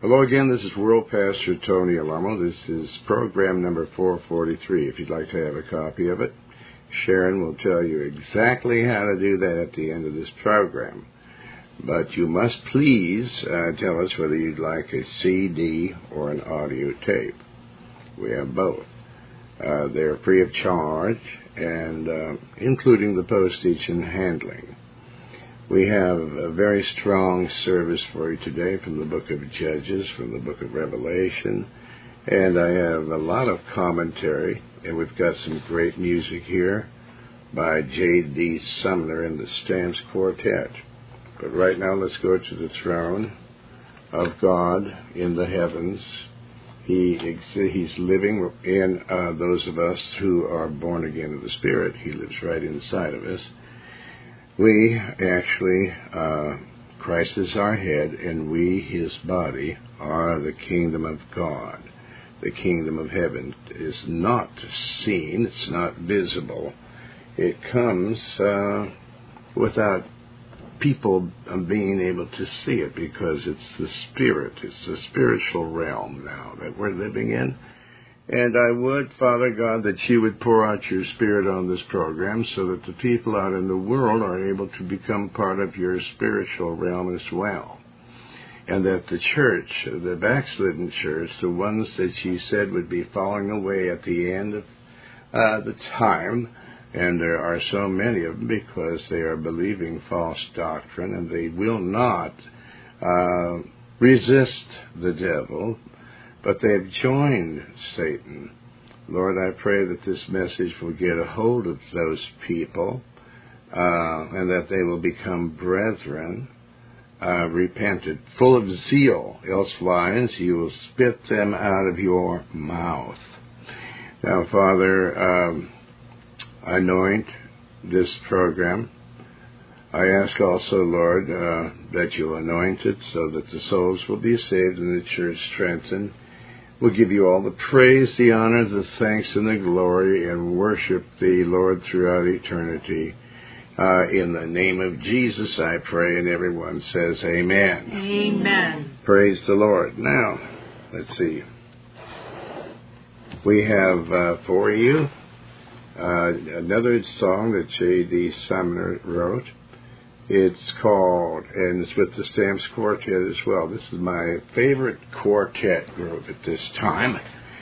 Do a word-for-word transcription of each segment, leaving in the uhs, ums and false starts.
Hello again, this is World Pastor Tony Alamo. This is program number four forty-three. If you'd like to have a copy of it, Sharon will tell you exactly how to do that at the end of this program. But you must please uh, tell us whether you'd like a C D or an audio tape. We have both. Uh, they're free of charge, and uh, including the postage and handling. We have a very strong service for you today from the book of Judges, from the book of Revelation, and I have a lot of commentary, and we've got some great music here by J D Sumner and the Stamps Quartet. But right now, let's go to the throne of God in the heavens. He He's living in uh, those of us who are born again of the Spirit. He lives right inside of us. We actually, uh, Christ is our head, and we, his body, are the kingdom of God. The kingdom of heaven is not seen, it's not visible. It comes uh, without people being able to see it, because it's the spirit, it's the spiritual realm now that we're living in. And I would, Father God, that you would pour out your Spirit on this program so that the people out in the world are able to become part of your spiritual realm as well. And that the church, the backslidden church, the ones that you said would be falling away at the end of uh, the time, and there are so many of them because they are believing false doctrine and they will not uh, resist the devil, but they've joined Satan. Lord, I pray that this message will get a hold of those people uh, and that they will become brethren, uh, repented, full of zeal, elsewise you will spit them out of your mouth. Now, Father, um, anoint this program. I ask also, Lord, uh, that you'll anoint it so that the souls will be saved and the church strengthened. We'll give you all the praise, the honor, the thanks, and the glory, and worship thee, Lord, throughout eternity. Uh, in the name of Jesus, I pray, and everyone says amen. Amen. Praise the Lord. Now, let's see. We have uh, for you uh, another song that J D Sumner wrote. It's called, and it's with the Stamps Quartet as well. This is my favorite quartet group at this time,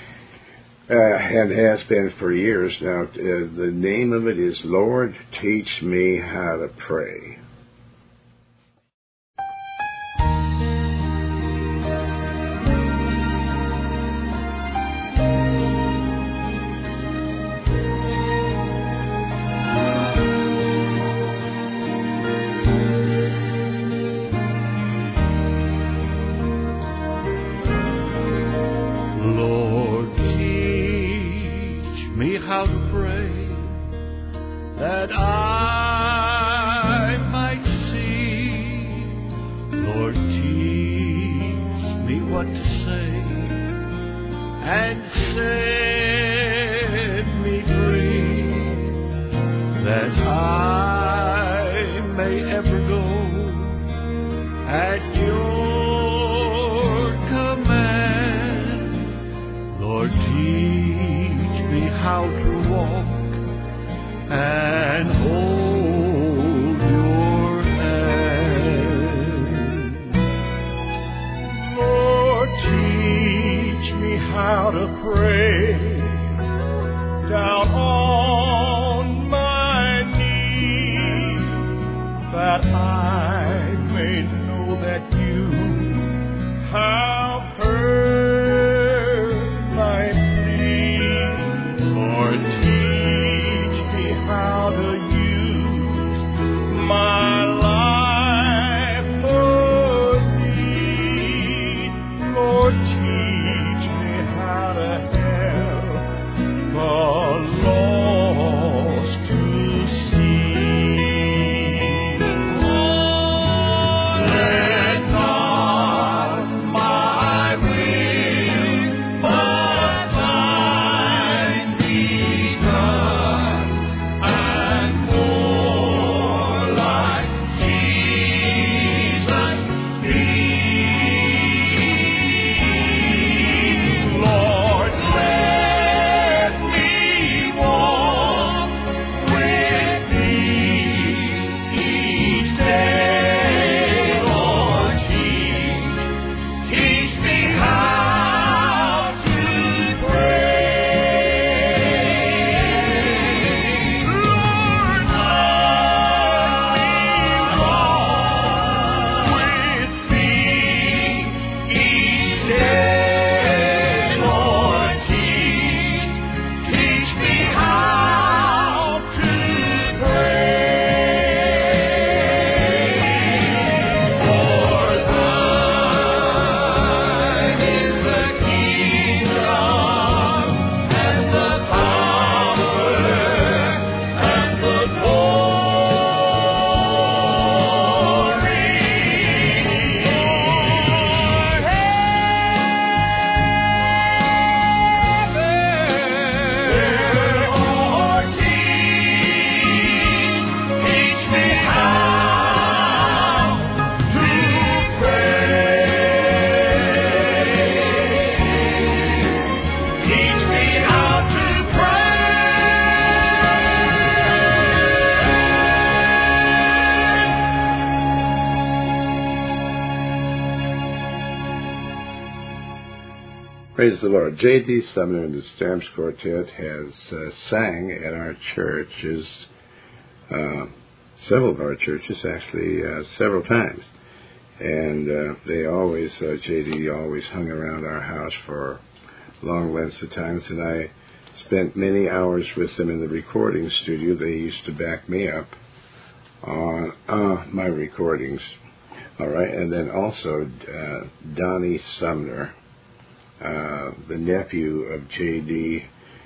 uh, and has been for years now. Uh, the name of it is Lord, Teach Me How to Pray. Teach me how to have Praise the Lord. J D. Sumner and the Stamps Quartet has uh, sang at our churches, uh, several of our churches, actually, uh, several times. And uh, they always, uh, J D always hung around our house for long lengths of times, and I spent many hours with them in the recording studio. They used to back me up on uh, my recordings. All right, and then also uh, Donnie Sumner, uh, the nephew of J D,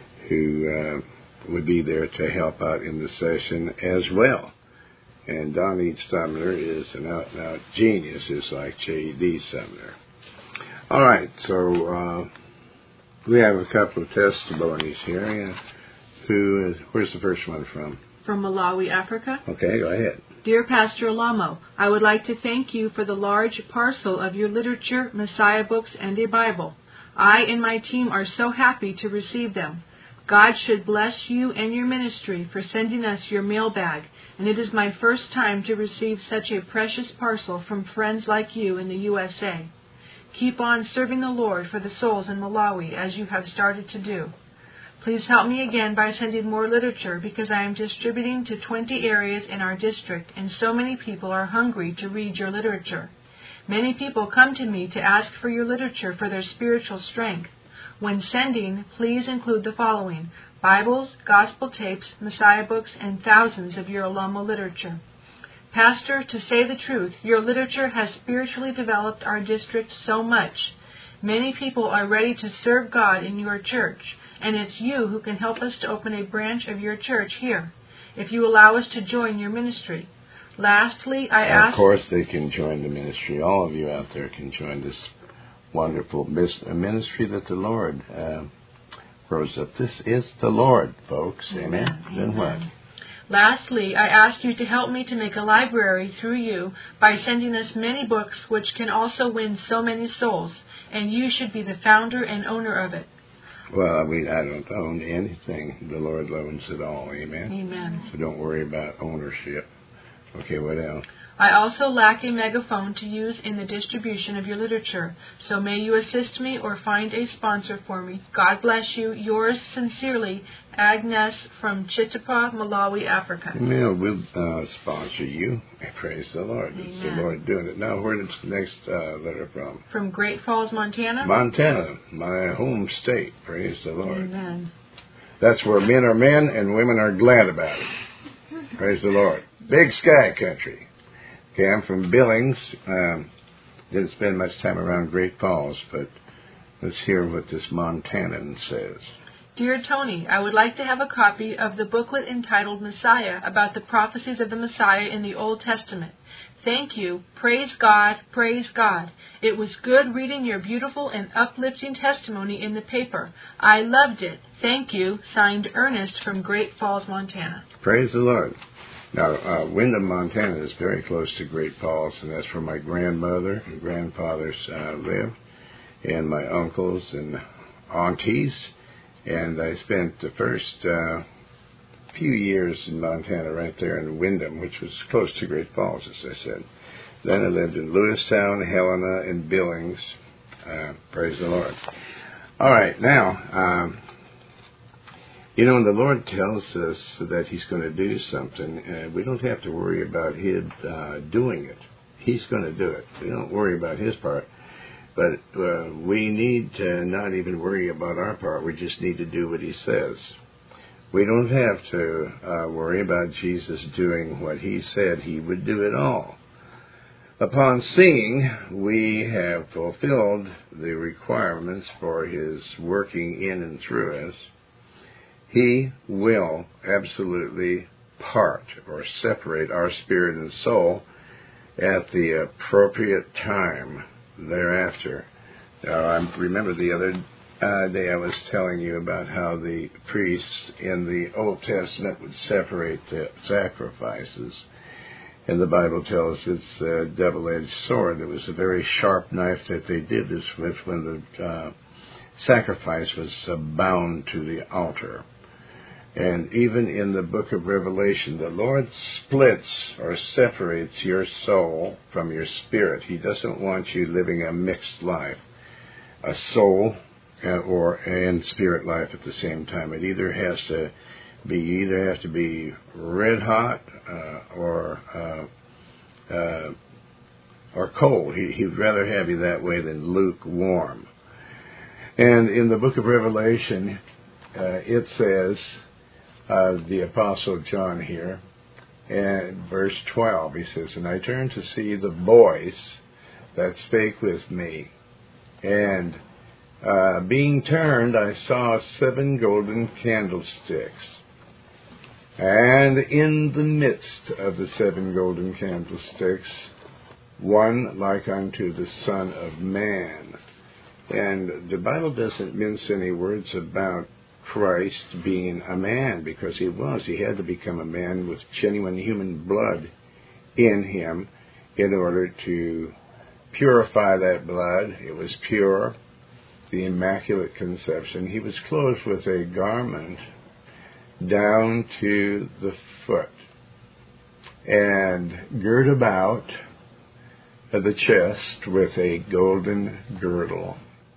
who uh, would be there to help out in the session as well. And Donnie Sumner is an out-and-out genius, just like J D. Sumner. All right, so uh, we have a couple of testimonies here. Yeah. Who is, where's the first one from? From Malawi, Africa. Okay, go ahead. Dear Pastor Alamo, I would like to thank you for the large parcel of your literature, Messiah books, and a Bible. I and my team are so happy to receive them. God should bless you and your ministry for sending us your mailbag, and it is my first time to receive such a precious parcel from friends like you in the U S A. Keep on serving the Lord for the souls in Malawi as you have started to do. Please help me again by sending more literature because I am distributing to twenty areas in our district and so many people are hungry to read your literature. Many people come to me to ask for your literature for their spiritual strength. When sending, please include the following: Bibles, gospel tapes, Messiah books, and thousands of your Alamo literature. Pastor, to say the truth, your literature has spiritually developed our district so much. Many people are ready to serve God in your church, and it's you who can help us to open a branch of your church here, if you allow us to join your ministry. Lastly, I ask... Of course they can join the ministry. All of you out there can join this wonderful ministry that the Lord uh, rose up. This is the Lord, folks. Amen. Amen. Then what? Lastly, I ask you to help me to make a library through you by sending us many books which can also win so many souls, and you should be the founder and owner of it. Well, I mean, I don't own anything. The Lord owns it all. Amen. Amen. So don't worry about ownership. Okay, what else? I also lack a megaphone to use in the distribution of your literature, so may you assist me or find a sponsor for me. God bless you. Yours sincerely, Agnes from Chitapa, Malawi, Africa. Well, we'll uh, sponsor you. Praise the Lord. Amen. It's the Lord doing it. Now, where is the next uh, letter from? From Great Falls, Montana. Montana, my home state. Praise the Lord. Amen. That's where men are men and women are glad about it. Praise the Lord. Big sky country. Okay, I'm from Billings. Um, didn't spend much time around Great Falls, but let's hear what this Montanan says. Dear Tony, I would like to have a copy of the booklet entitled Messiah about the prophecies of the Messiah in the Old Testament. Thank you. Praise God. Praise God. It was good reading your beautiful and uplifting testimony in the paper. I loved it. Thank you. Signed, Ernest from Great Falls, Montana. Praise the Lord. Now, uh, Windham, Montana is very close to Great Falls, and that's where my grandmother and grandfathers uh, lived, and my uncles and aunties. And I spent the first uh, few years in Montana right there in Windham, which was close to Great Falls, as I said. Then I lived in Lewistown, Helena, and Billings. Uh, praise the Lord. All right, now... Um, You know, when the Lord tells us that He's going to do something, uh, we don't have to worry about Him uh, doing it. He's going to do it. We don't worry about His part. But uh, we need to not even worry about our part. We just need to do what He says. We don't have to uh, worry about Jesus doing what He said He would do it all. Upon seeing we have fulfilled the requirements for His working in and through us, He will absolutely part or separate our spirit and soul at the appropriate time thereafter. Now, I remember the other uh, day I was telling you about how the priests in the Old Testament would separate the sacrifices. And the Bible tells us it's a double-edged sword. It was a very sharp knife that they did this with when the uh, sacrifice was uh, bound to the altar. And even in the book of Revelation, the Lord splits or separates your soul from your spirit. He doesn't want you living a mixed life, a soul or and spirit life at the same time. It either has to be you either have to be red hot uh, or uh, uh, or cold. He, he'd rather have you that way than lukewarm. And in the book of Revelation, uh, it says, uh, the Apostle John here, and verse twelve, he says, "And I turned to see the voice that spake with me, and uh, being turned, I saw seven golden candlesticks. And in the midst of the seven golden candlesticks, one like unto the Son of Man." And the Bible doesn't mince any words about Christ being a man, because he was. He had to become a man with genuine human blood in him in order to purify that blood. It was pure, the Immaculate Conception. He was clothed with a garment down to the foot, and girt about the chest with a golden girdle.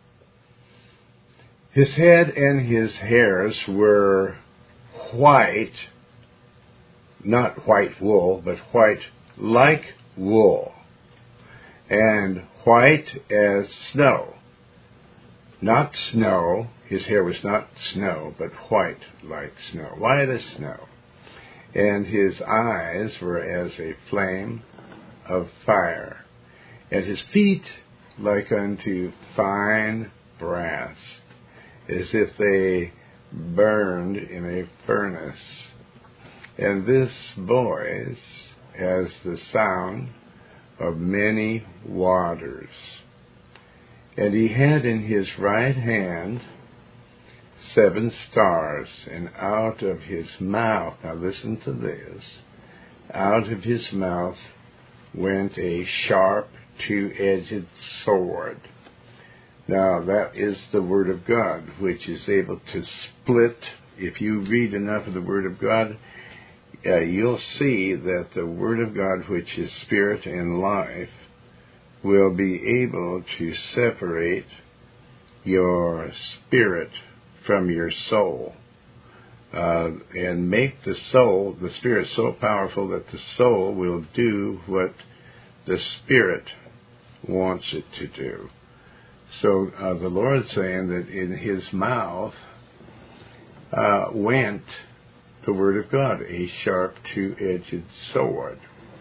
His head and his hairs were white, not white wool, but white like wool, and white as snow. Not snow. His hair was not snow, but white like snow, white as snow. And his eyes were as a flame of fire, and his feet like unto fine brass, as if they burned in a furnace. And this voice has the sound of many waters. And he had in his right hand seven stars, and out of his mouth, now listen to this, out of his mouth went a sharp two-edged sword. Now that is the Word of God, which is able to split. If you read enough of the Word of God, uh, you'll see that the Word of God, which is spirit and life, will be able to separate your spirit from your soul, uh, and make the soul, the spirit, so powerful that the soul will do what the spirit wants it to do. So uh, the Lord's saying that in his mouth uh, went the Word of God, a sharp two-edged sword.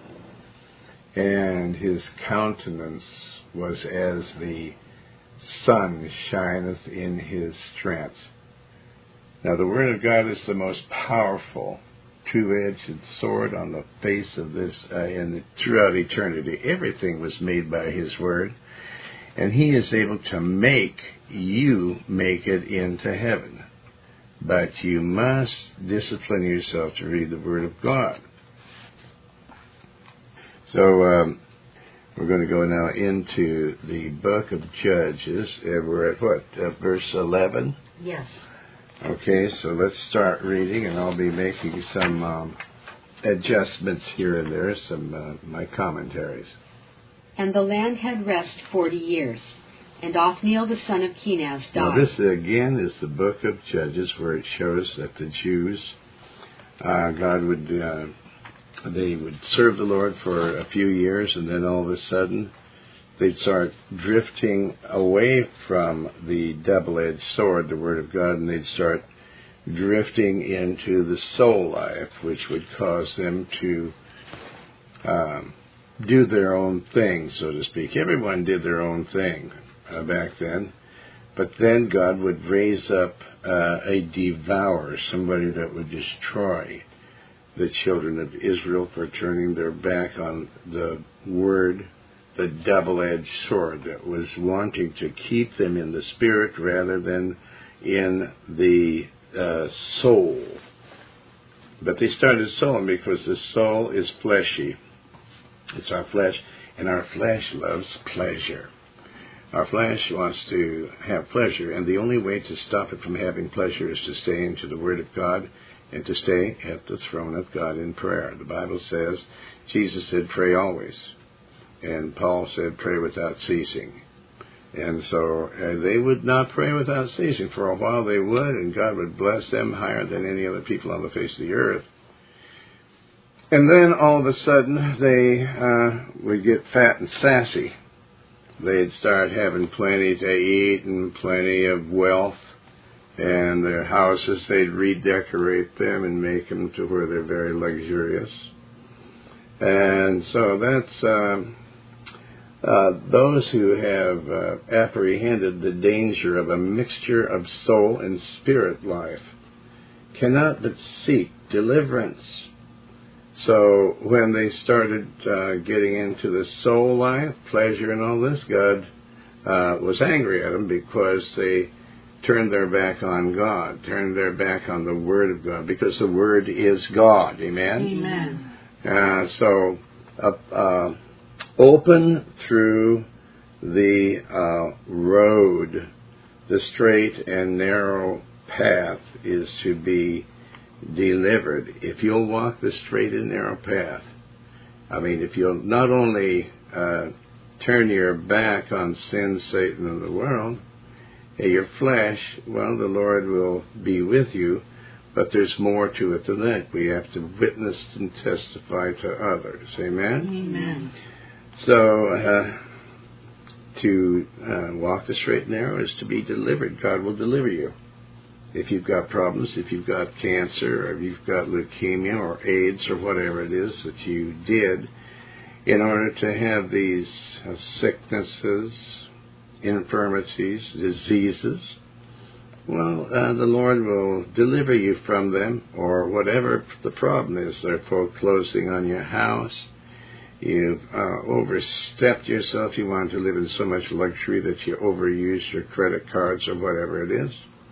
And his countenance was as the sun shineth in his strength. Now the Word of God is the most powerful two-edged sword on the face of this, uh, and throughout eternity. Everything was made by his Word, and he is able to make you make it into heaven. But you must discipline yourself to read the Word of God. So um, we're going to go now into the book of Judges. And we're at what, uh, verse eleven? Yes. Okay, so let's start reading, and I'll be making some um, adjustments here and there, some uh, my commentaries. And the land had rest forty years, and Othniel the son of Kenaz died. Now this again is the book of Judges, where it shows that the Jews, uh, God would, uh, they would serve the Lord for a few years, and then all of a sudden they'd start drifting away from the double-edged sword, the Word of God, and they'd start drifting into the soul life, which would cause them to um, do their own thing, so to speak. Everyone did their own thing uh, back then, but then God would raise up uh, a devourer, somebody that would destroy the children of Israel for turning their back on the Word, the double-edged sword that was wanting to keep them in the spirit rather than in the uh, soul. But they started sowing because the soul is fleshy. It's our flesh, and our flesh loves pleasure. Our flesh wants to have pleasure, and the only way to stop it from having pleasure is to stay into the Word of God and to stay at the throne of God in prayer. The Bible says, Jesus said, pray always. And Paul said, pray without ceasing. And so uh, they would not pray without ceasing. For a while they would, and God would bless them higher than any other people on the face of the earth. And then all of a sudden they uh, would get fat and sassy. They'd start having plenty to eat and plenty of wealth. And their houses, they'd redecorate them and make them to where they're very luxurious. And so that's uh, uh, those who have uh, apprehended the danger of a mixture of soul and spirit life cannot but seek deliverance. So when they started uh, getting into the soul life, pleasure and all this, God uh, was angry at them because they turned their back on God, turned their back on the Word of God, because the Word is God. Amen? Amen. Uh, so, uh, uh, open through the uh, road, the straight and narrow path is to be delivered. If you'll walk the straight and narrow path, I mean, if you'll not only uh, turn your back on sin, Satan, and the world, your flesh, well, the Lord will be with you, but there's more to it than that. We have to witness and testify to others. Amen? Amen. So, uh, to uh, walk the straight and narrow is to be delivered. God will deliver you. If you've got problems, if you've got cancer, or if you've got leukemia or AIDS or whatever it is that you did, in order to have these uh, sicknesses, infirmities, diseases, well, uh, the Lord will deliver you from them, or whatever the problem is. They're foreclosing on your house. You've uh, overstepped yourself. You want to live in so much luxury that you overuse your credit cards or whatever it is.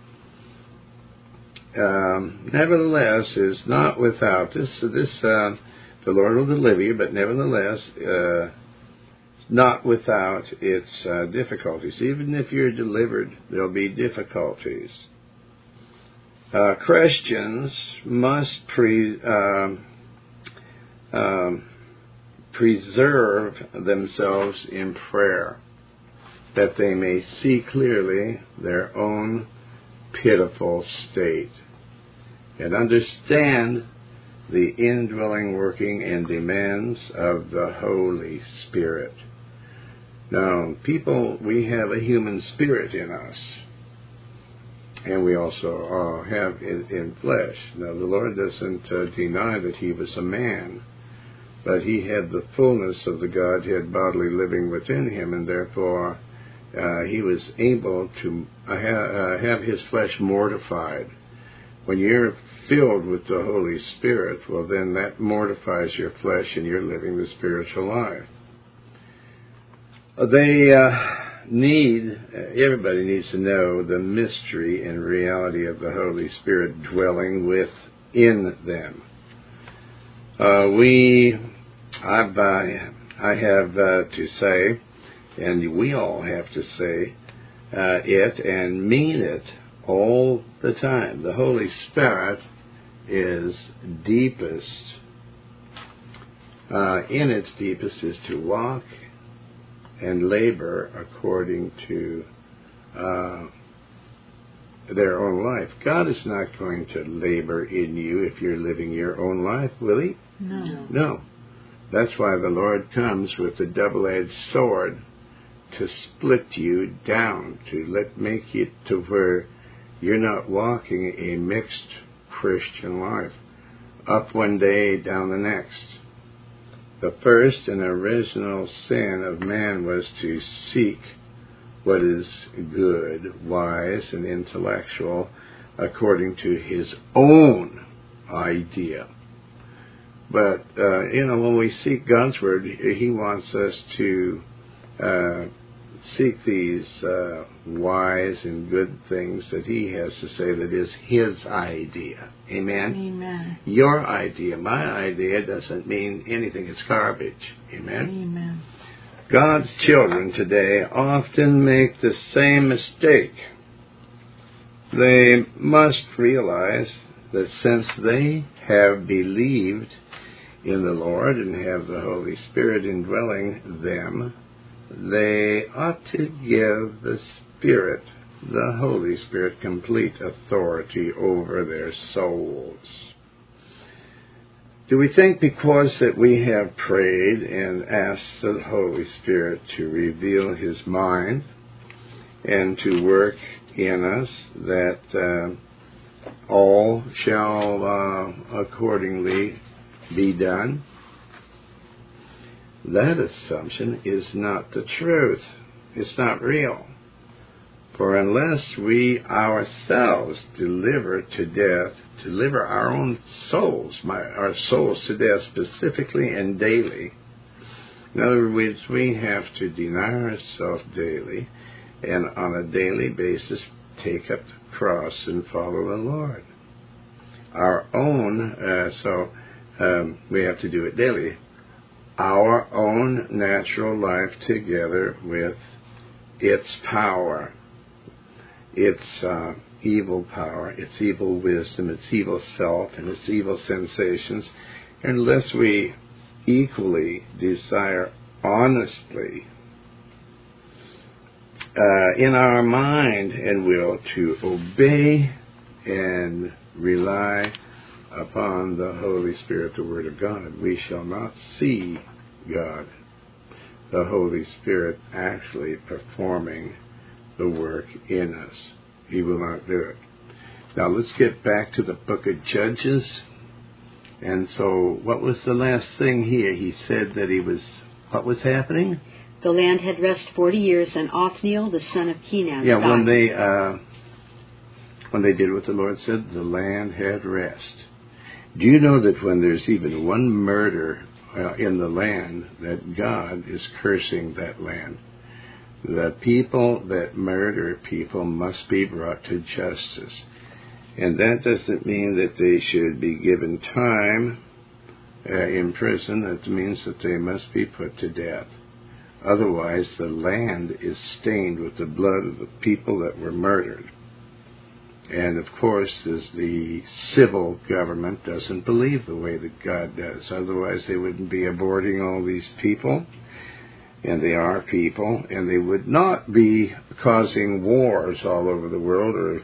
Um, nevertheless, is not without this. This uh, the Lord will deliver you, but nevertheless, uh, not without its uh, difficulties. Even if you're delivered, there'll be difficulties. Uh, Christians must pre, um, um, preserve themselves in prayer, that they may see clearly their own pitiful state and understand the indwelling working and demands of the Holy Spirit. Now, people, we have a human spirit in us, and we also uh, have it in flesh. Now, the Lord doesn't uh, deny that He was a man, but He had the fullness of the Godhead bodily living within Him, and therefore uh, He was able to uh, ha- uh, have His flesh mortified. When you're filled with the Holy Spirit, well, then that mortifies your flesh, and you're living the spiritual life. They uh, need, everybody needs to know the mystery and reality of the Holy Spirit dwelling within them. Uh, we, I've, uh, I have uh, to say, and we all have to say uh, it and mean it all the time. The Holy Spirit is deepest, uh, in its deepest is to walk and labor according to uh, their own life. God is not going to labor in you if you're living your own life, will He? No. No. That's why the Lord comes with the double-edged sword to split you down, to let make it to where you're not walking a mixed Christian life, up one day, down the next. The first and original sin of man was to seek what is good, wise, and intellectual according to his own idea. But, uh, you know, when we seek God's Word, He wants us to uh, seek these uh, wise and good things that He has to say that is His idea. Amen? Amen. Your idea, my idea, doesn't mean anything. It's garbage. Amen? Amen. God's children today often make the same mistake. They must realize that since they have believed in the Lord and have the Holy Spirit indwelling them, they ought to give the Spirit, the Holy Spirit, complete authority over their souls. Do we think because that we have prayed and asked the Holy Spirit to reveal His mind and to work in us that uh, all shall uh, accordingly be done? That assumption is not the truth. It's not real. For unless we ourselves deliver to death, deliver our own souls, my, our souls to death specifically and daily, in other words, we have to deny ourselves daily and on a daily basis take up the cross and follow the Lord. Our own, uh, so um, we have to do it daily, our own natural life together with its power, its uh, evil power, its evil wisdom, its evil self, and its evil sensations, unless we equally desire honestly uh, in our mind and will to obey and rely upon the Holy Spirit, the Word of God, we shall not see God, the Holy Spirit, actually performing the work in us. He will not do it. Now let's get back to the book of Judges. And so what was the last thing here? He said that he was, what was happening? The land had rest forty years, and Othniel, the son of Kenaz, Yeah, died. when they, uh, when they did what the Lord said, the land had rest. Do you know that when there's even one murder uh, in the land, that God is cursing that land? The people that murder people must be brought to justice. And that doesn't mean that they should be given time uh, in prison. That means that they must be put to death. Otherwise, the land is stained with the blood of the people that were murdered. And, of course, as the civil government doesn't believe the way that God does. Otherwise, they wouldn't be aborting all these people. And they are people. And they would not be causing wars all over the world or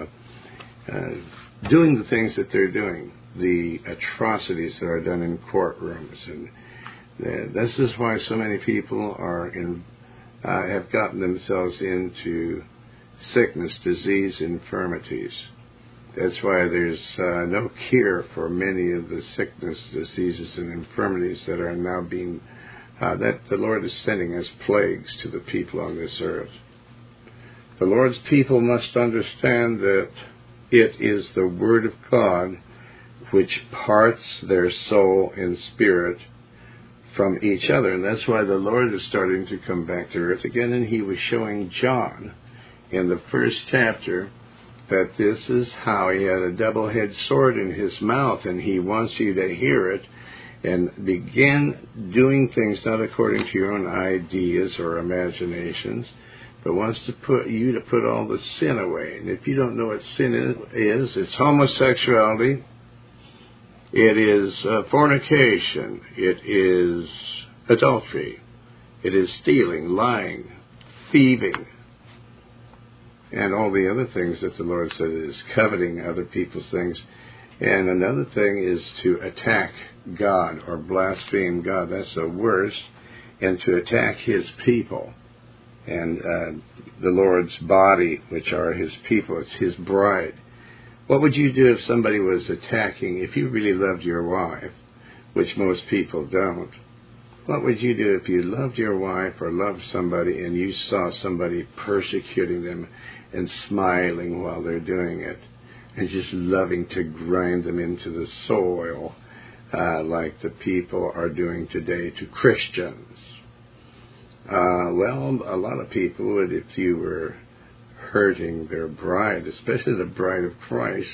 uh, uh, doing the things that they're doing, the atrocities that are done in courtrooms. And uh, this is why so many people are in, uh, have gotten themselves into sickness, disease, infirmities. That's why there's uh, no cure for many of the sickness, diseases, and infirmities that are now being, uh, that the Lord is sending as plagues to the people on this earth. The Lord's people must understand that it is the Word of God which parts their soul and spirit from each other. And that's why the Lord is starting to come back to earth again, and He was showing John in the first chapter that this is how he had a double-edged sword in his mouth, and he wants you to hear it and begin doing things not according to your own ideas or imaginations, but wants to put you to put all the sin away. And if you don't know what sin is, it's homosexuality, it is uh, fornication, it is adultery, it is stealing, lying, thieving, and all the other things that the Lord said is coveting other people's things. And another thing is to attack God or blaspheme God. That's the worst. And to attack His people and uh, the Lord's body, which are His people. It's His bride. What would you do if somebody was attacking, if you really loved your wife, which most people don't? What would you do if you loved your wife or loved somebody and you saw somebody persecuting them and smiling while they're doing it and just loving to grind them into the soil uh, like the people are doing today to Christians? Uh, well, a lot of people would, if you were hurting their bride, especially the bride of Christ,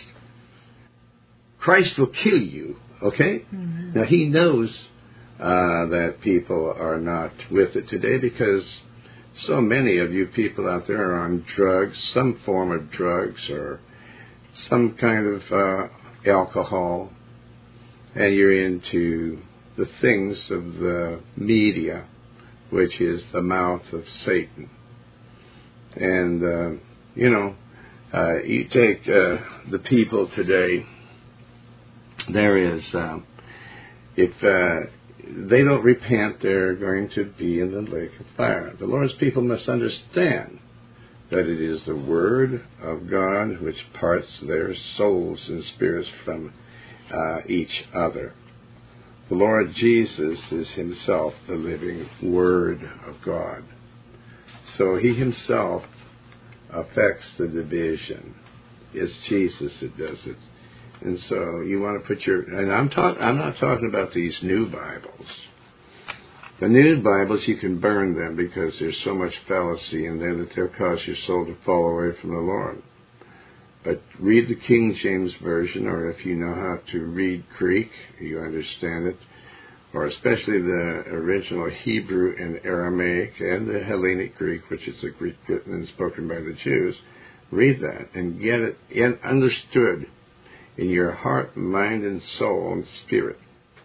Christ will kill you, okay? Mm-hmm. Now, He knows Uh, that people are not with it today because so many of you people out there are on drugs, some form of drugs or some kind of uh, alcohol, and you're into the things of the media, which is the mouth of Satan. And, uh, you know, uh, you take uh, the people today, there is, uh, if uh, they don't repent, they're going to be in the lake of fire. The Lord's people must understand that it is the Word of God which parts their souls and spirits from uh, each other. The Lord Jesus is himself the living Word of God. So he himself affects the division. It's Jesus that does it. And so you want to put your, and I'm talk, I'm not talking about these new Bibles. The new Bibles, you can burn them because there's so much fallacy in there that they'll cause your soul to fall away from the Lord. But read the King James Version, or if you know how to read Greek, you understand it, or especially the original Hebrew and Aramaic and the Hellenic Greek, which is the Greek written and spoken by the Jews. Read that and get it in, understood in your heart, mind, and soul and spirit.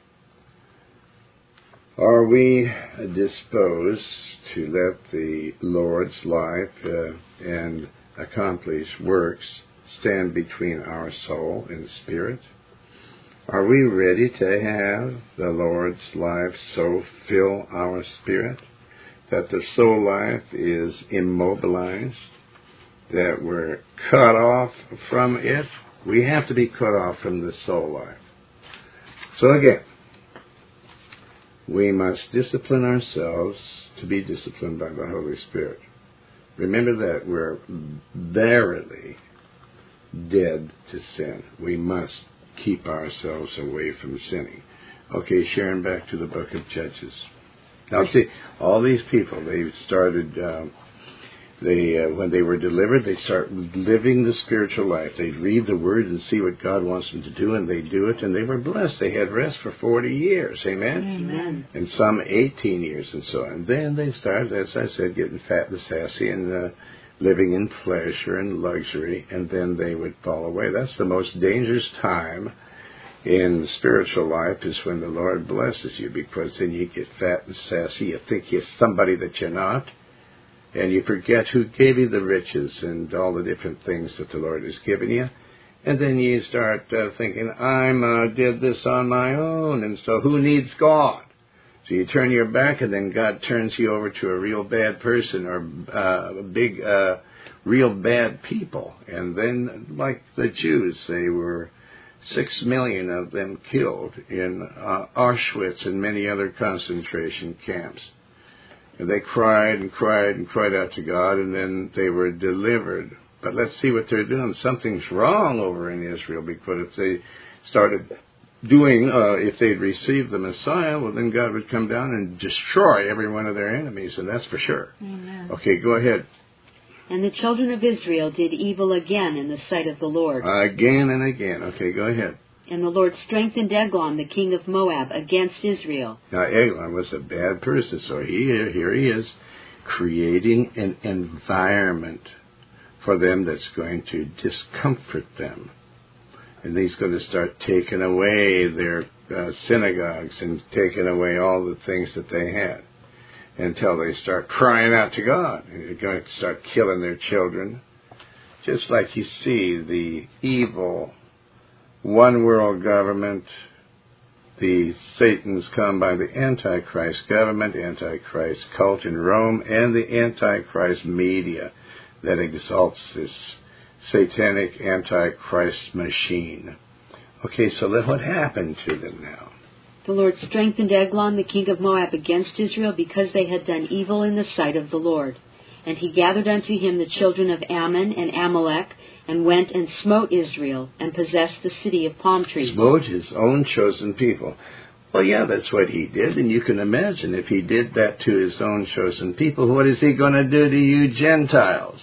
Are we disposed to let the Lord's life uh, and accomplished works stand between our soul and spirit? Are we ready to have the Lord's life so fill our spirit that the soul life is immobilized, that we're cut off from it? We have to be cut off from the soul life. So again, we must discipline ourselves to be disciplined by the Holy Spirit. Remember that we're verily dead to sin. We must keep ourselves away from sinning. Okay, Sharon, back to the book of Judges. Now, see, all these people, they started, um, they uh, when they were delivered, they start living the spiritual life. They read the Word and see what God wants them to do, and they do it, and they were blessed. They had rest for forty years, amen? Amen. And some eighteen years and so on. Then they started, as I said, getting fat and sassy and uh, living in pleasure and luxury, and then they would fall away. That's the most dangerous time in spiritual life, is when the Lord blesses you, because then you get fat and sassy. You think you're somebody that you're not, and you forget who gave you the riches and all the different things that the Lord has given you. And then you start uh, thinking, I uh, did this on my own, and so who needs God? So you turn your back, and then God turns you over to a real bad person, or uh, a big, uh, real bad people. And then, like the Jews, they were six million of them killed in uh, Auschwitz and many other concentration camps. And they cried and cried and cried out to God, and then they were delivered. But let's see what they're doing. Something's wrong over in Israel, because if they started doing, uh, if they'd received the Messiah, well, then God would come down and destroy every one of their enemies, and that's for sure. Amen. Okay, go ahead. And the children of Israel did evil again in the sight of the Lord. Again and again. Okay, go ahead. And the Lord strengthened Eglon, the king of Moab, against Israel. Now, Eglon was a bad person, so he, here he is creating an environment for them that's going to discomfort them. And he's going to start taking away their uh, synagogues and taking away all the things that they had, until they start crying out to God. And they're going to start killing their children. Just like you see the evil one world government, the Satans come by the Antichrist government, Antichrist cult in Rome, and the Antichrist media that exalts this satanic Antichrist machine. Okay, so then what happened to them now? The Lord strengthened Eglon, the king of Moab, against Israel, because they had done evil in the sight of the Lord. And he gathered unto him the children of Ammon and Amalek, and went and smote Israel, and possessed the city of palm trees. Smote his own chosen people. Well, yeah, that's what he did, and you can imagine if he did that to his own chosen people, what is he going to do to you Gentiles?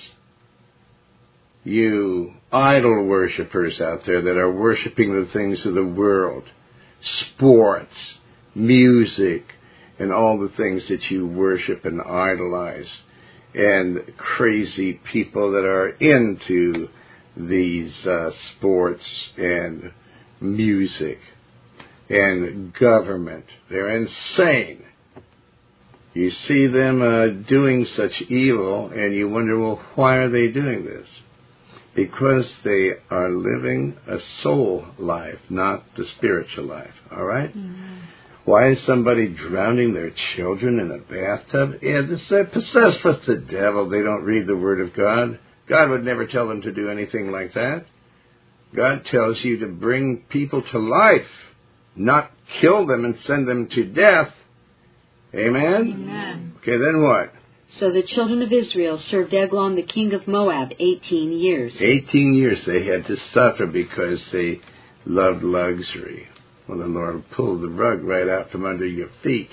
You idol worshippers out there that are worshiping the things of the world, sports, music, and all the things that you worship and idolize, and crazy people that are into these uh, sports and music and government. They're insane. You see them uh, doing such evil, and you wonder, well, why are they doing this? Because they are living a soul life, not the spiritual life, all right? Mm-hmm. Why is somebody drowning their children in a bathtub? Yeah, they're possessed with the devil. They don't read the Word of God. God would never tell them to do anything like that. God tells you to bring people to life, not kill them and send them to death. Amen? Amen. Okay, then what? So the children of Israel served Eglon, the king of Moab, eighteen years. Eighteen years they had to suffer because they loved luxury. Well, the Lord pulled the rug right out from under your feet,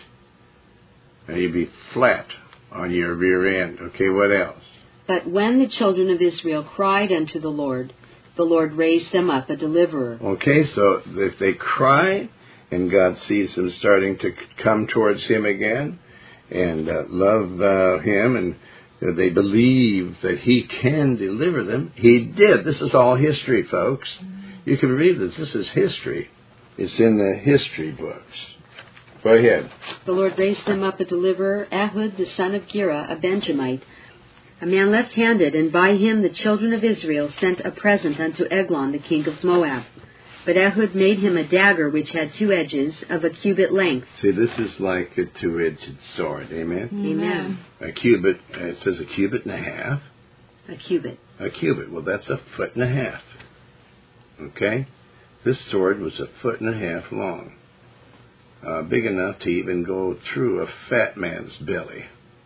and you'd be flat on your rear end. Okay, what else? But when the children of Israel cried unto the Lord, the Lord raised them up a deliverer. Okay, so if they cry, and God sees them starting to come towards Him again, and uh, love uh, Him, and uh, they believe that He can deliver them, He did. This is all history, folks. You can read this. This is history. It's in the history books. Go ahead. The Lord raised them up a deliverer, Ehud the son of Gera, a Benjamite, a man left-handed, and by him the children of Israel sent a present unto Eglon, the king of Moab. But Ehud made him a dagger which had two edges of a cubit length. See, this is like a two-edged sword. Amen? Amen. A cubit, uh, it says a cubit and a half. A cubit. A cubit. Well, that's a foot and a half. Okay? This sword was a foot and a half long. Uh, big enough to even go through a fat man's belly.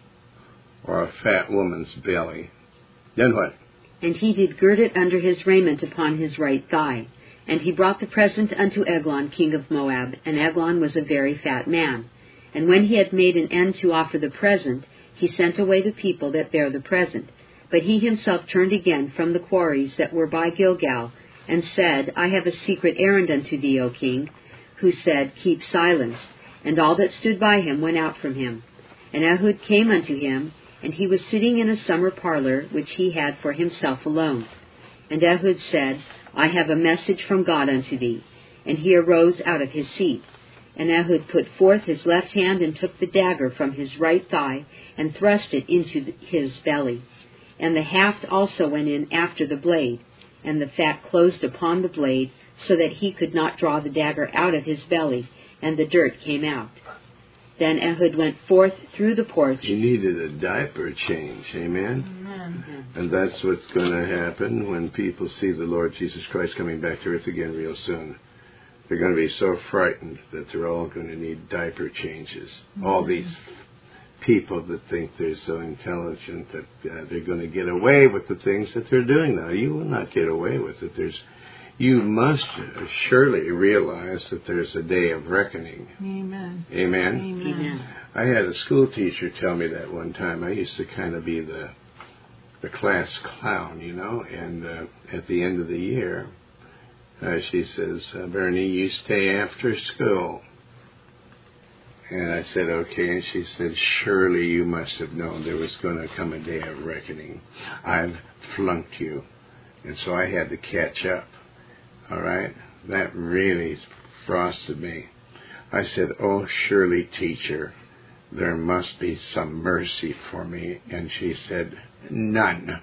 Or a fat woman's belly. Then what? And he did gird it under his raiment upon his right thigh. And he brought the present unto Eglon, king of Moab, and Eglon was a very fat man. And when he had made an end to offer the present, he sent away the people that bare the present. But he himself turned again from the quarries that were by Gilgal, and said, I have a secret errand unto thee, O king, who said, Keep silence. And all that stood by him went out from him. And Ehud came unto him, and he was sitting in a summer parlor, which he had for himself alone. And Ehud said, I have a message from God unto thee. And he arose out of his seat. And Ehud put forth his left hand, and took the dagger from his right thigh, and thrust it into his belly. And the haft also went in after the blade, and the fat closed upon the blade, so that he could not draw the dagger out of his belly, and the dirt came out. Then Ehud went forth through the porch. He needed a diaper change, amen? Amen. And that's what's going to happen when people see the Lord Jesus Christ coming back to earth again real soon. They're going to be so frightened that they're all going to need diaper changes. Mm-hmm. All these people that think they're so intelligent that uh, they're going to get away with the things that they're doing now. You will not get away with it. There's You must surely realize that there's a day of reckoning. Amen. Amen? Amen. I had a school teacher tell me that one time. I used to kind of be the the class clown, you know, and uh, at the end of the year, uh, she says, uh, Bernie, you stay after school. And I said, okay. And she said, surely you must have known there was going to come a day of reckoning. I've flunked you. And so I had to catch up. All right? That really frosted me. I said, oh, surely, teacher, there must be some mercy for me. And she said, none.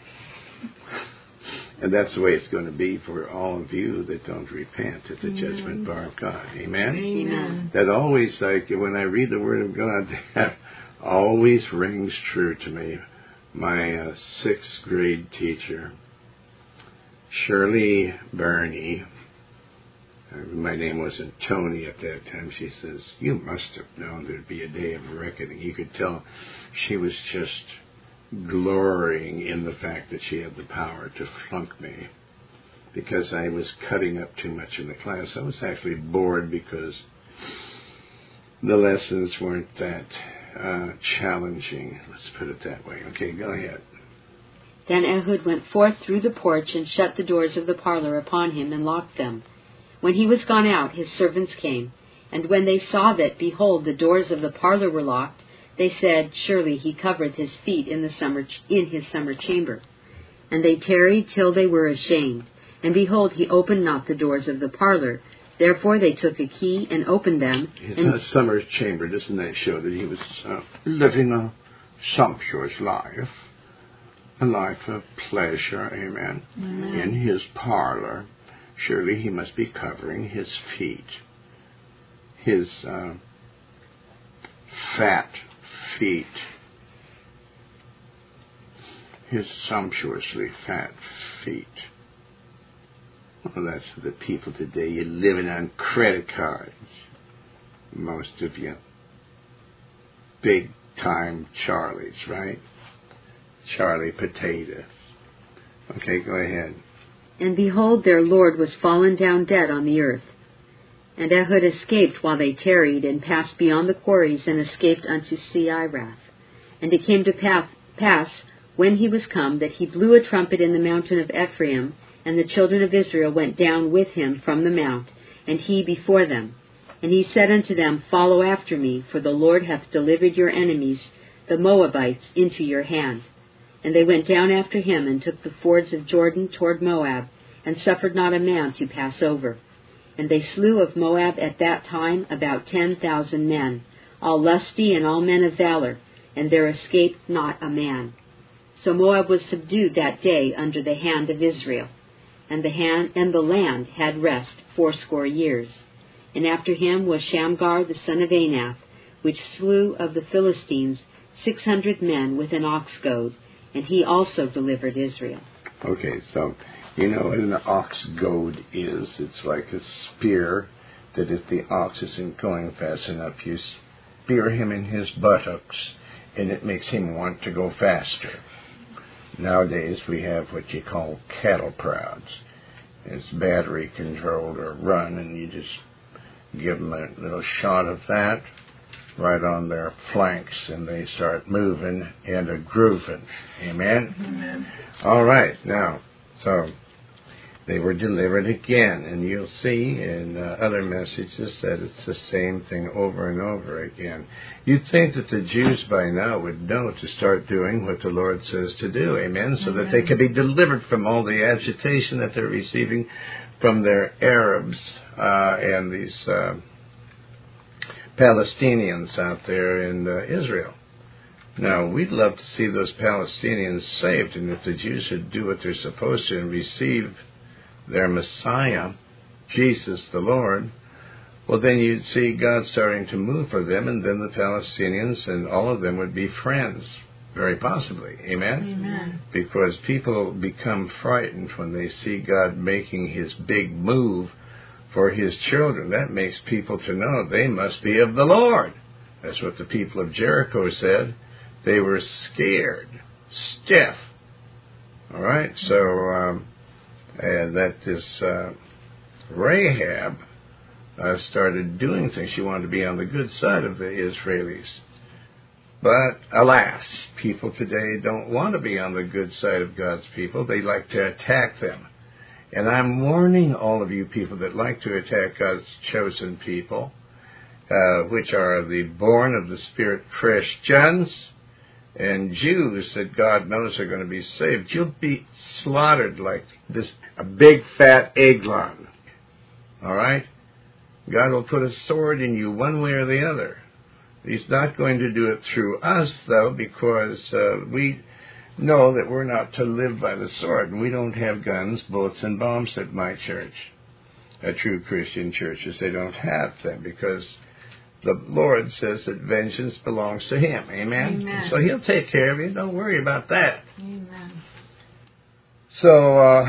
And that's the way it's going to be for all of you that don't repent at the Amen. Judgment bar of God. Amen? Amen. That always, like, when I read the Word of God, that always rings true to me. My uh, sixth grade teacher, Shirley Burney, uh, my name wasn't Tony at that time, she says, you must have known there'd be a day of reckoning. You could tell she was just glorying in the fact that she had the power to flunk me because I was cutting up too much in the class. I was actually bored because the lessons weren't that uh, challenging. Let's put it that way. Okay, go ahead. Then Ehud went forth through the porch and shut the doors of the parlor upon him and locked them. When he was gone out, his servants came, and when they saw that, behold, the doors of the parlor were locked, they said, surely he covereth his feet in the summer ch- in his summer chamber. And they tarried till they were ashamed. And behold, he opened not the doors of the parlor, Therefore they took a key and opened them. It's and a summer's chamber. Doesn't that show that he was uh, living a sumptuous life, a life of pleasure, amen, Amen. in his parlor? Surely he must be covering his feet, his uh, fat feet, his sumptuously fat feet. Well, that's for the people today. You're living on credit cards, most of you. Big-time Charlies, right? Charlie potatoes. Okay, go ahead. And behold, their Lord was fallen down dead on the earth. And Ehud escaped while they tarried, and passed beyond the quarries, and escaped unto Seirath. And it came to pass, when he was come, that he blew a trumpet in the mountain of Ephraim, and the children of Israel went down with him from the mount, and he before them. And he said unto them, Follow after me, for the Lord hath delivered your enemies, the Moabites, into your hand. And they went down after him, and took the fords of Jordan toward Moab, and suffered not a man to pass over. And they slew of Moab at that time about ten thousand men, all lusty and all men of valor, and there escaped not a man. So Moab was subdued that day under the hand of Israel. And the hand and the land had rest fourscore years. And after him was Shamgar the son of Anath, which slew of the Philistines six hundred men with an ox goad, and he also delivered Israel. Okay, so you know what an ox goad is. It's like a spear that if the ox isn't going fast enough, you spear him in his buttocks, and it makes him want to go faster. Nowadays, we have what you call cattle prods. It's battery controlled or run, and you just give them a little shot of that right on their flanks, and they start moving and a grooving. Amen? Amen. All right, now, so they were delivered again, and you'll see in uh, other messages that it's the same thing over and over again. You'd think that the Jews by now would know to start doing what the Lord says to do, amen, so Amen. that they could be delivered from all the agitation that they're receiving from their Arabs uh, and these uh, Palestinians out there in uh, Israel. Now, we'd love to see those Palestinians saved, and if the Jews would do what they're supposed to and receive their Messiah, Jesus the Lord, well, then you'd see God starting to move for them, and then the Palestinians and all of them would be friends, very possibly. Amen? Amen. Because people become frightened when they see God making his big move for his children. That makes people to know they must be of the Lord. That's what the people of Jericho said. They were scared, stiff. All right, so um, and that this uh, Rahab uh, started doing things. She wanted to be on the good side of the Israelis. But alas, people today don't want to be on the good side of God's people. They like to attack them. And I'm warning all of you people that like to attack God's chosen people, uh, which are the born of the Spirit Christians and Jews that God knows are going to be saved. You'll be slaughtered like this, a big fat Eglon. All right? God will put a sword in you one way or the other. He's not going to do it through us, though, because uh, we know that we're not to live by the sword. And we don't have guns, bullets, and bombs at my church. At true Christian churches, they don't have them because the Lord says that vengeance belongs to him. Amen? Amen. So he'll take care of you. Don't worry about that. Amen. So uh,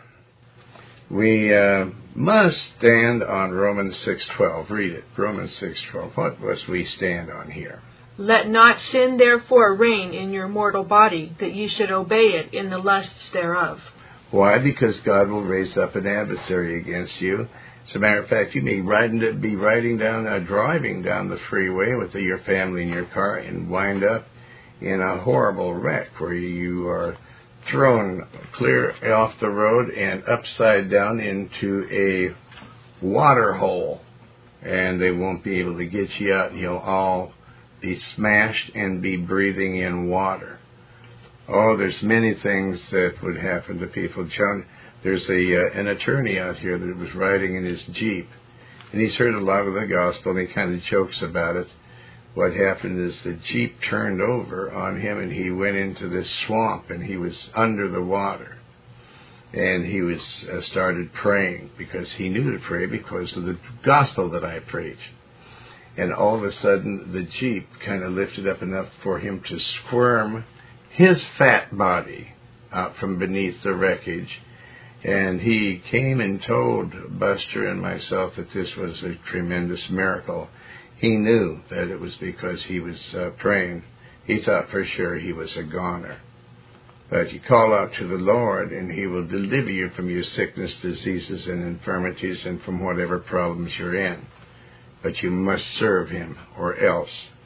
we uh, must stand on Romans six twelve. Read it. Romans six twelve. What must we stand on here? Let not sin therefore reign in your mortal body, that ye should obey it in the lusts thereof. Why? Because God will raise up an adversary against you. As a matter of fact, you may riding, be riding down, uh, driving down the freeway with your family in your car and wind up in a horrible wreck where you are thrown clear off the road and upside down into a water hole. And they won't be able to get you out, and you'll all be smashed and be breathing in water. Oh, there's many things that would happen to people. John, there's a uh, an attorney out here that was riding in his Jeep, And he's heard a lot of the gospel, and he kind of jokes about it. What happened is the Jeep turned over on him, and he went into this swamp, and he was under the water. And he was uh, started praying, because he knew to pray because of the gospel that I preached. And all of a sudden, the Jeep kind of lifted up enough for him to squirm his fat body out from beneath the wreckage. And he came and told Buster and myself that this was a tremendous miracle. He knew that it was because he was uh, praying. He thought for sure he was a goner. But you call out to the Lord, and he will deliver you from your sickness, diseases, and infirmities, and from whatever problems you're in. But you must serve him, or else.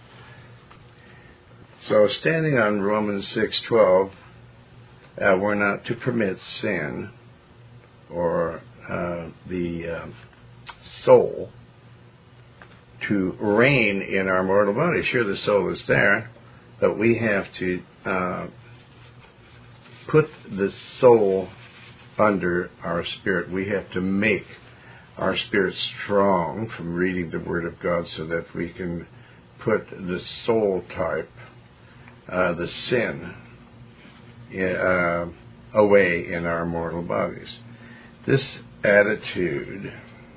So, standing on Romans six twelve, uh, we're not to permit sin, or uh, the uh, soul, to reign in our mortal body. Sure, the soul is there, but we have to uh, put the soul under our spirit. We have to make our spirit strong from reading the Word of God so that we can put the soul type, uh, the sin, uh, away in our mortal bodies. This attitude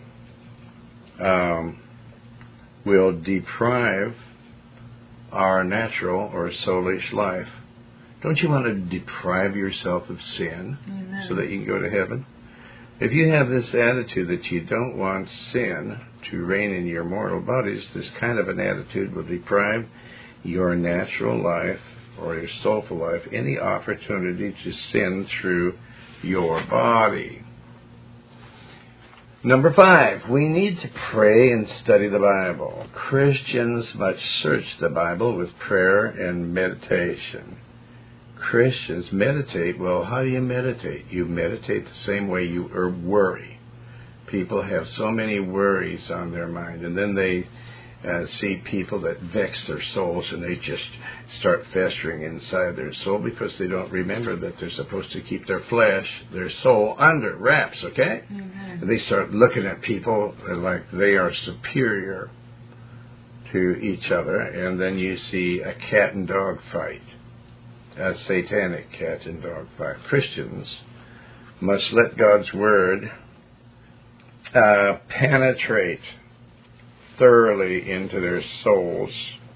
um, will deprive our natural or soulish life. Don't you want to deprive yourself of sin? Amen. So that you can go to heaven? If you have this attitude that you don't want sin to reign in your mortal bodies, this kind of an attitude will deprive your natural life or your soulful life any opportunity to sin through your body. Number five, we need to pray and study the Bible. Christians must search the Bible with prayer and meditation. Christians meditate. Well, how do you meditate? You meditate the same way you or worry. People have so many worries on their mind, and then they uh, see people that vex their souls, and they just start festering inside their soul because they don't remember that they're supposed to keep their flesh, their soul, under wraps, okay? Mm-hmm. And they start looking at people like they are superior to each other, and then you see a cat and dog fight. A satanic cat and dog fight. Christians must let God's Word uh, penetrate thoroughly into their souls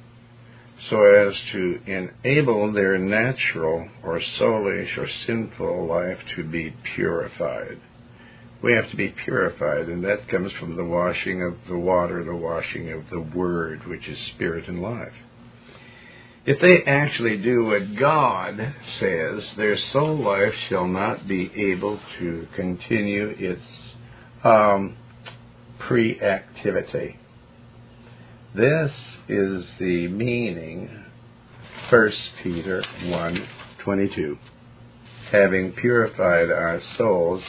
so as to enable their natural or soulish or sinful life to be purified. We have to be purified, and that comes from the washing of the water, the washing of the Word, which is spirit and life. If they actually do what God says, their soul life shall not be able to continue its um, pre-activity. This is the meaning, First Peter one twenty-two. Having purified our souls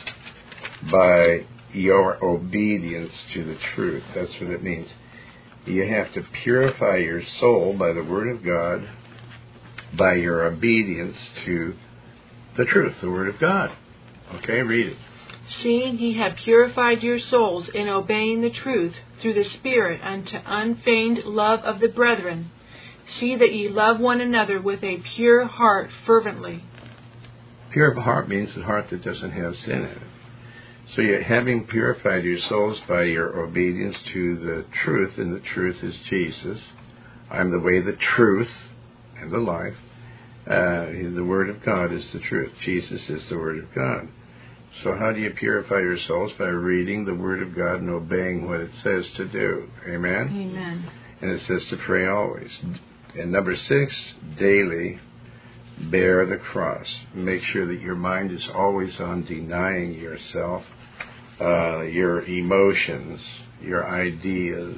by your obedience to the truth. That's what it means. You have to purify your soul by the Word of God, by your obedience to the truth, the Word of God. Okay, read it. Seeing ye have purified your souls in obeying the truth through the Spirit unto unfeigned love of the brethren, see that ye love one another with a pure heart fervently. Pure heart means the heart that doesn't have sin in it. So you're having purified your souls by your obedience to the truth, and the truth is Jesus. I'm the way, the truth, and the life. Uh, the Word of God is the truth. Jesus is the Word of God. So how do you purify your souls? By reading the Word of God and obeying what it says to do. Amen? Amen. And it says to pray always. And number six, daily bear the cross. Make sure that your mind is always on denying yourself, uh, your emotions, your ideas.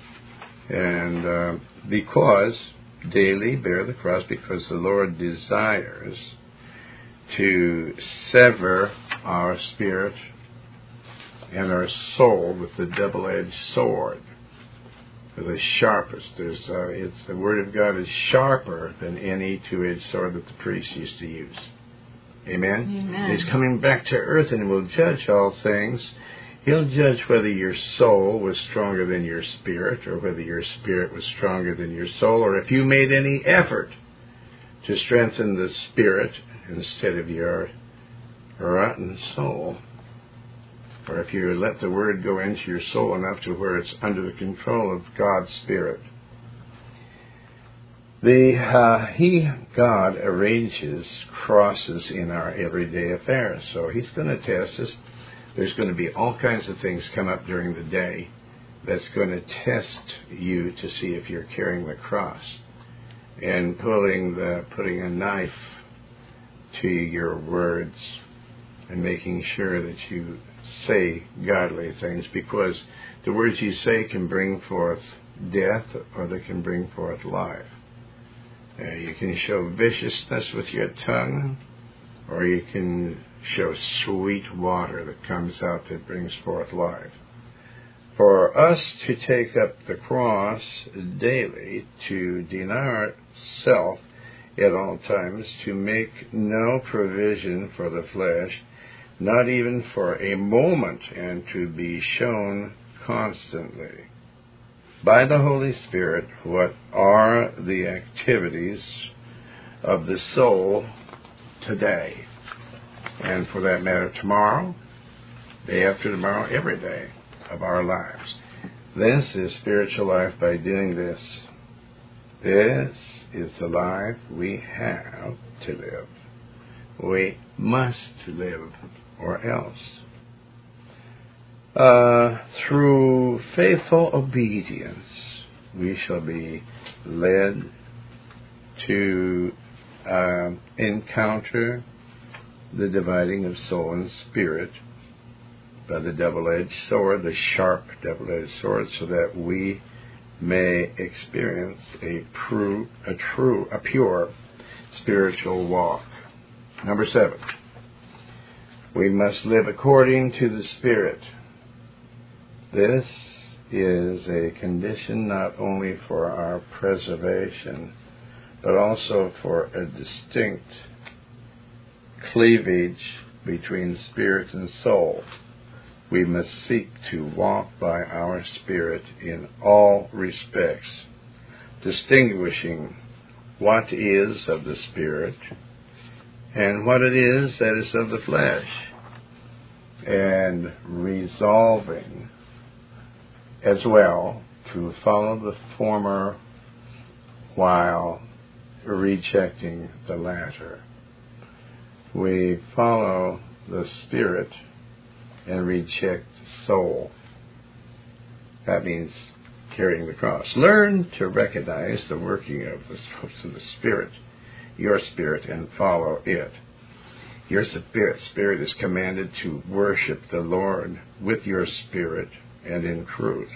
And uh, because daily bear the cross, because the Lord desires to sever our spirit and our soul with the double-edged sword, the sharpest. There's, uh, it's the Word of God is sharper than any two-edged sword that the priests used to use. Amen? Amen. He's coming back to earth and will judge all things He'll judge whether your soul was stronger than your spirit, or whether your spirit was stronger than your soul, or if you made any effort to strengthen the spirit instead of your rotten soul, or if you let the Word go into your soul enough to where it's under the control of God's Spirit. The uh, He, God, arranges crosses in our everyday affairs, so He's going to test us. There's going to be all kinds of things come up during the day that's going to test you to see if you're carrying the cross, and pulling the putting a knife to your words and making sure that you say godly things, because the words you say can bring forth death or they can bring forth life. Uh, you can show viciousness with your tongue, or you can show sweet water that comes out that brings forth life. For us to take up the cross daily, to deny ourselves at all times, to make no provision for the flesh, not even for a moment, and to be shown constantly by the Holy Spirit what are the activities of the soul today, and for that matter tomorrow, day after tomorrow, every day of our lives. This is spiritual life by doing this. This is the life we have to live. We must live, or else. Uh, through faithful obedience, we shall be led to uh, encounter the dividing of soul and spirit by the double-edged sword, the sharp double-edged sword, so that we may experience a true, a true, a pure spiritual walk. Number seven, we must live according to the Spirit. This is a condition not only for our preservation, but also for a distinct cleavage between spirit and soul. We must seek to walk by our spirit in all respects, distinguishing what is of the Spirit and what it is that is of the flesh, and resolving as well to follow the former while rejecting the latter. We follow the Spirit and reject the soul. That means carrying the cross. Learn to recognize the working of the, of the Spirit, your spirit, and follow it. Your spirit, spirit is commanded to worship the Lord with your spirit and in truth.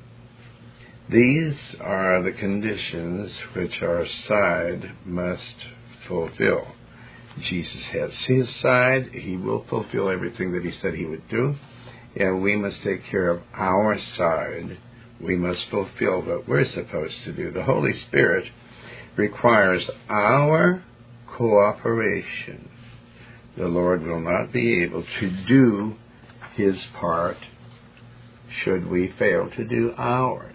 These are the conditions which our side must fulfill. Jesus has his side. He will fulfill everything that he said he would do. And we must take care of our side. We must fulfill what we're supposed to do. The Holy Spirit requires our cooperation. The Lord will not be able to do his part should we fail to do ours.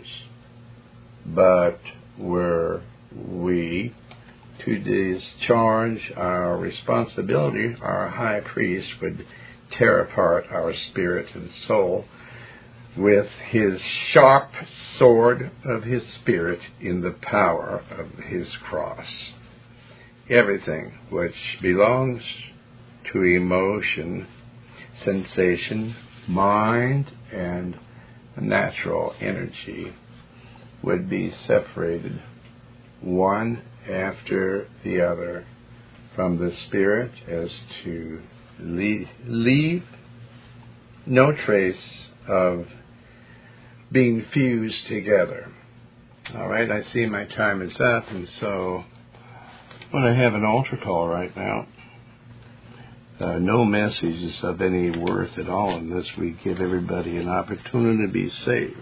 But were we to discharge our responsibility, our high priest would tear apart our spirit and soul with his sharp sword of his spirit in the power of his cross. Everything which belongs to emotion, sensation, mind, and natural energy would be separated one after the other from the Spirit, as to leave, leave no trace of being fused together. All right, I see my time is up, and so I'm going to have an altar call right now. Uh, no message is of any worth at all unless we give everybody an opportunity to be saved.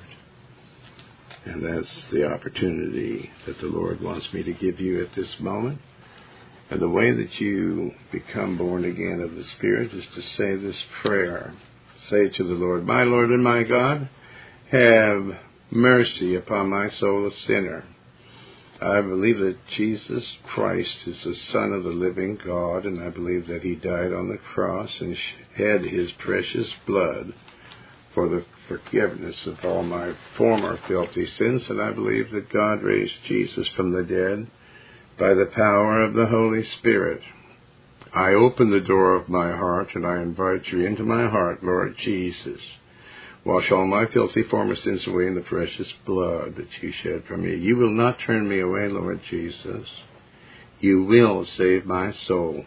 And that's the opportunity that the Lord wants me to give you at this moment. And the way that you become born again of the Spirit is to say this prayer. say to the Lord, my Lord and my God, have mercy upon my soul, a sinner. I believe that Jesus Christ is the Son of the living God, and I believe that he died on the cross and shed his precious blood for the forgiveness of all my former filthy sins, and I believe that God raised Jesus from the dead by the power of the Holy Spirit. I open the door of my heart, and I invite you into my heart, Lord Jesus. Wash all my filthy former sins away in the precious blood that you shed for me. You will not turn me away, Lord Jesus. You will save my soul.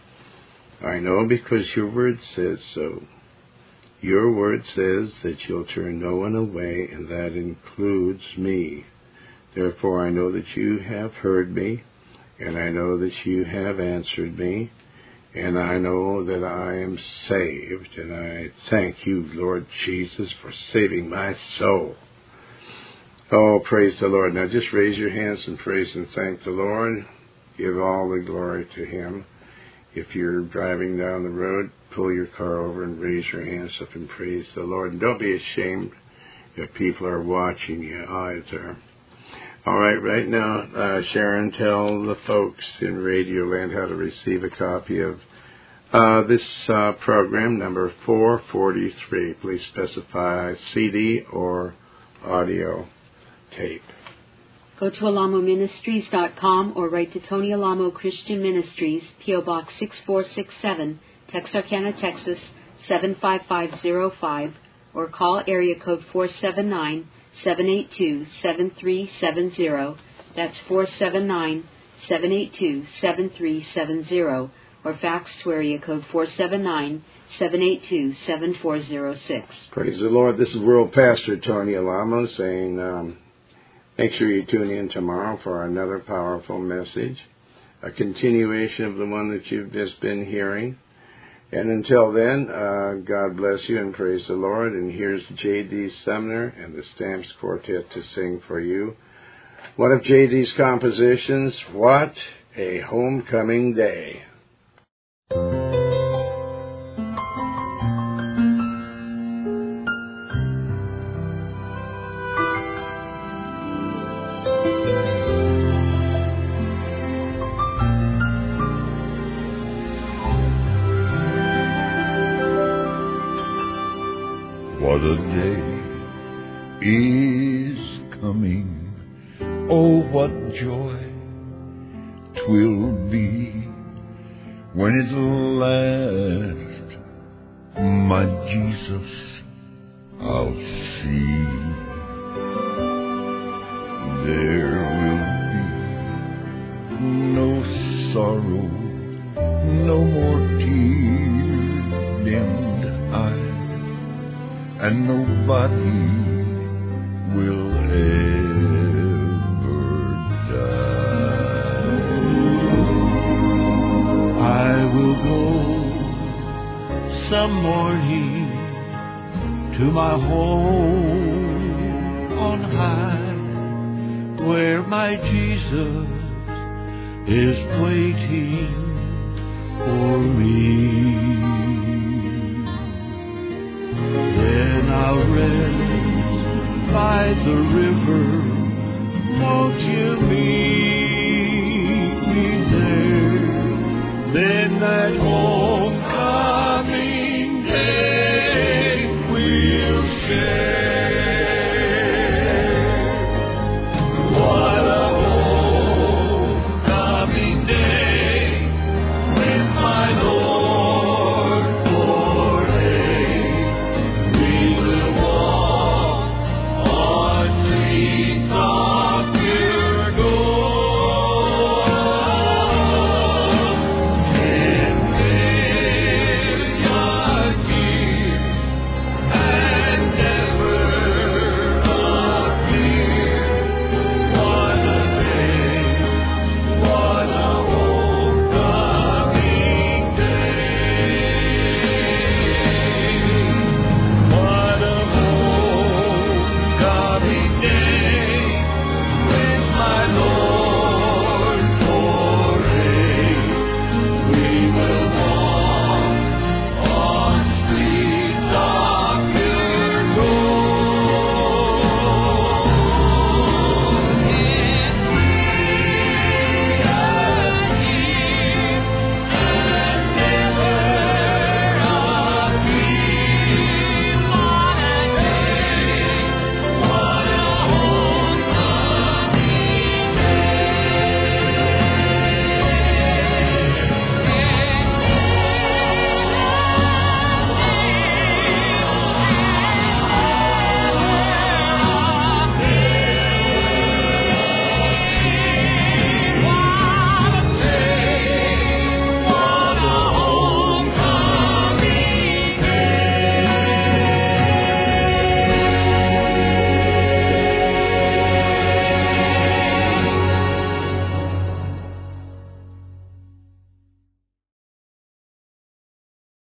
I know because your word says so. Your word says that you'll turn no one away, and that includes me. Therefore, I know that you have heard me, and I know that you have answered me, and I know that I am saved, and I thank you, Lord Jesus, for saving my soul. Oh, praise the Lord. Now just raise your hands and praise and thank the Lord. Give all the glory to him. If you're driving down the road, pull your car over and raise your hands up and praise the Lord. And don't be ashamed if people are watching you either. All right, right now, uh, Sharon, tell the folks in Radio Land how to receive a copy of uh, this uh, program, number four forty-three. Please specify C D or audio tape. Go to alamo ministries dot com or write to Tony Alamo Christian Ministries, P O Box six four six seven, Texarkana, Texas seven five five zero five, or call area code four seven nine, seven eight two, seven three seven zero. That's four seven nine, seven eight two, seven three seven zero, or fax to area code four seven nine, seven eight two, seven four zero six. Praise the Lord. This is World Pastor Tony Alamo saying, um, make sure you tune in tomorrow for another powerful message, a continuation of the one that you've just been hearing. And until then, uh, God bless you and praise the Lord. And here's J D Sumner and the Stamps Quartet to sing for you one of J D's compositions, What a Homecoming Day. What a day is coming, oh what joy 'twill be when at last my Jesus I'll see. There will be no sorrow, no more tear-dimmed eyes, and nobody will ever die. I will go some morning to my home on high, where my Jesus is waiting for me. Then I'll rest by the river, won't you meet